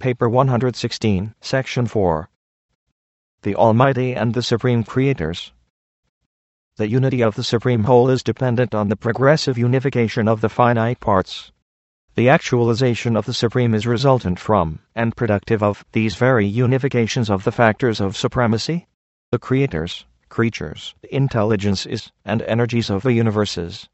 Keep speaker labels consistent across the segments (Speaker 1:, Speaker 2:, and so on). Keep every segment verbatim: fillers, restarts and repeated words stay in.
Speaker 1: Paper one hundred sixteen, Section four. The Almighty and the Supreme Creators. The unity of the Supreme Whole is dependent on the progressive unification of the finite parts. The actualization of the Supreme is resultant from, and productive of, these very unifications of the factors of supremacy, the creators, creatures, intelligences, and energies of the universes.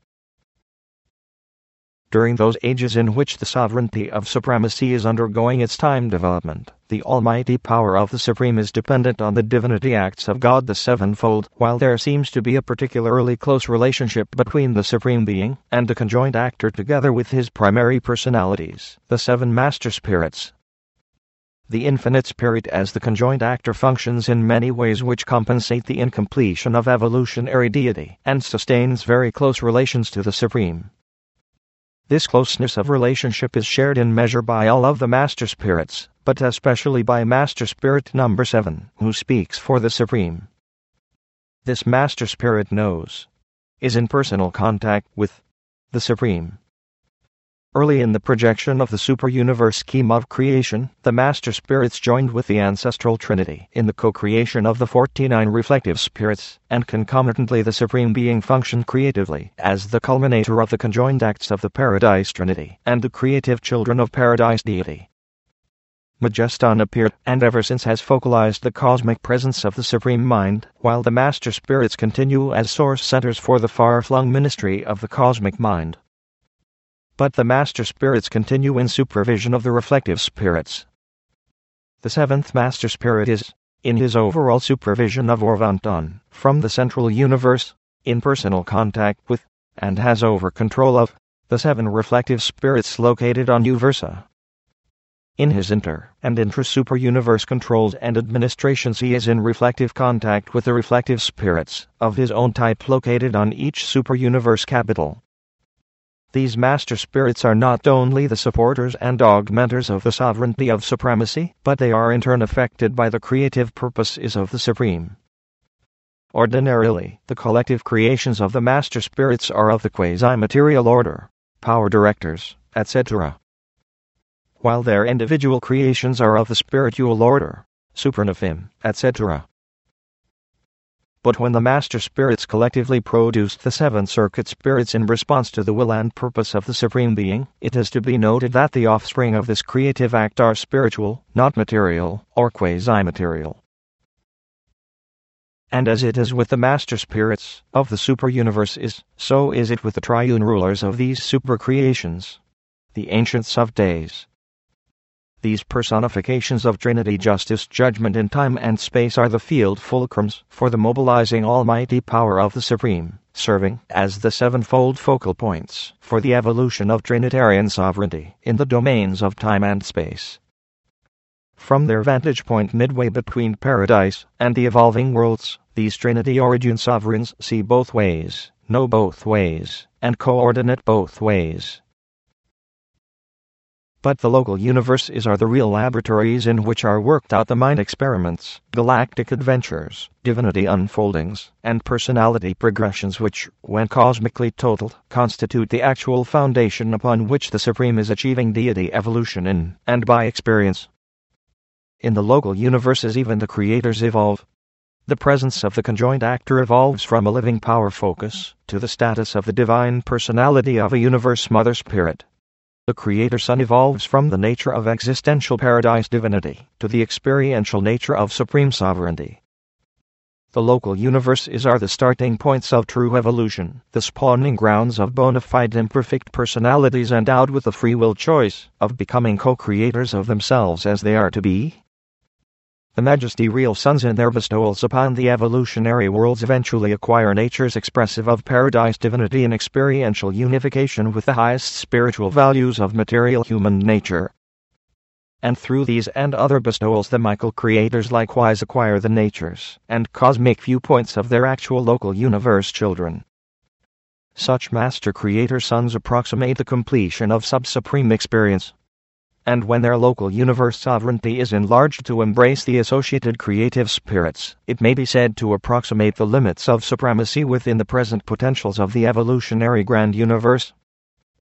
Speaker 1: During those ages in which the sovereignty of supremacy is undergoing its time development, the almighty power of the Supreme is dependent on the divinity acts of God the Sevenfold, while there seems to be a particularly close relationship between the Supreme Being and the conjoined actor together with his primary personalities, the seven Master Spirits. The Infinite Spirit as the conjoined actor functions in many ways which compensate the incompletion of evolutionary deity and sustains very close relations to the Supreme. This closeness of relationship is shared in measure by all of the Master Spirits, but especially by Master Spirit number seven, who speaks for the Supreme. This Master Spirit knows, is in personal contact with, the Supreme. Early in the projection of the super-universe scheme of creation, the Master Spirits joined with the Ancestral Trinity in the co-creation of the forty-nine reflective spirits, and concomitantly the Supreme Being functioned creatively as the culminator of the conjoined acts of the Paradise Trinity and the creative children of Paradise Deity. Majeston appeared, and ever since has focalized the cosmic presence of the Supreme Mind, while the Master Spirits continue as source centers for the far-flung ministry of the cosmic mind. But the Master Spirits continue in supervision of the reflective spirits. The seventh Master Spirit is, in his overall supervision of Orvonton, from the central universe, in personal contact with, and has over control of, the seven reflective spirits located on Uversa. In his inter- and intra-super-universe controls and administrations he is in reflective contact with the reflective spirits of his own type located on each super-universe capital. These Master Spirits are not only the supporters and augmenters of the sovereignty of supremacy, but they are in turn affected by the creative purposes of the Supreme. Ordinarily, the collective creations of the Master Spirits are of the quasi-material order, power directors, et cetera, while their individual creations are of the spiritual order, supranaphim, et cetera. But when the Master Spirits collectively produced the seven circuit spirits in response to the will and purpose of the Supreme Being, it is to be noted that the offspring of this creative act are spiritual, not material, or quasi-material. And as it is with the Master Spirits of the super-universe is, so is it with the triune rulers of these super-creations, the Ancients of Days. These personifications of Trinity justice judgment in time and space are the field fulcrums for the mobilizing almighty power of the Supreme, serving as the sevenfold focal points for the evolution of Trinitarian sovereignty in the domains of time and space. From their vantage point midway between paradise and the evolving worlds, these Trinity origin sovereigns see both ways, know both ways, and coordinate both ways. But the local universes are the real laboratories in which are worked out the mind experiments, galactic adventures, divinity unfoldings, and personality progressions which, when cosmically totaled, constitute the actual foundation upon which the Supreme is achieving deity evolution in and by experience. In the local universes even the creators evolve. The presence of the conjoined actor evolves from a living power focus to the status of the divine personality of a universe mother spirit. The Creator Son evolves from the nature of existential paradise divinity to the experiential nature of supreme sovereignty. The local universes are the starting points of true evolution, the spawning grounds of bona fide imperfect personalities endowed with the free will choice of becoming co-creators of themselves as they are to be. The Majesty real sons in their bestowals upon the evolutionary worlds eventually acquire natures expressive of paradise divinity and experiential unification with the highest spiritual values of material human nature. And through these and other bestowals the Michael creators likewise acquire the natures and cosmic viewpoints of their actual local universe children. Such master creator sons approximate the completion of sub-supreme experience. And when their local universe sovereignty is enlarged to embrace the associated creative spirits, it may be said to approximate the limits of supremacy within the present potentials of the evolutionary grand universe.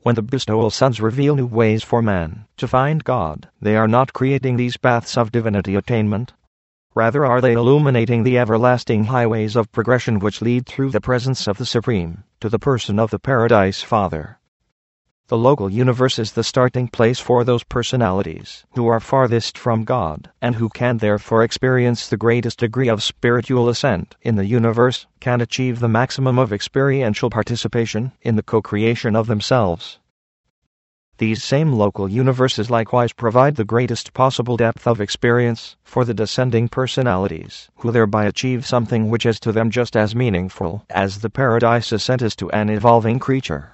Speaker 1: When the bestowal sons reveal new ways for man to find God, they are not creating these paths of divinity attainment. Rather are they illuminating the everlasting highways of progression which lead through the presence of the Supreme, to the person of the Paradise Father. The local universe is the starting place for those personalities who are farthest from God, and who can therefore experience the greatest degree of spiritual ascent in the universe, can achieve the maximum of experiential participation in the co-creation of themselves. These same local universes likewise provide the greatest possible depth of experience for the descending personalities, who thereby achieve something which is to them just as meaningful as the paradise ascent is to an evolving creature.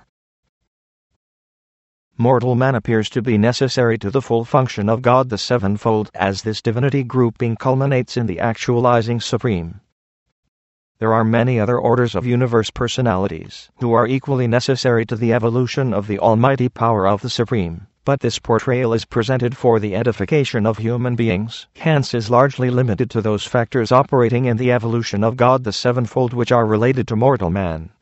Speaker 1: Mortal man appears to be necessary to the full function of God the Sevenfold, as this divinity grouping culminates in the actualizing Supreme. There are many other orders of universe personalities who are equally necessary to the evolution of the almighty power of the Supreme, but this portrayal is presented for the edification of human beings, hence is largely limited to those factors operating in the evolution of God the Sevenfold which are related to mortal man.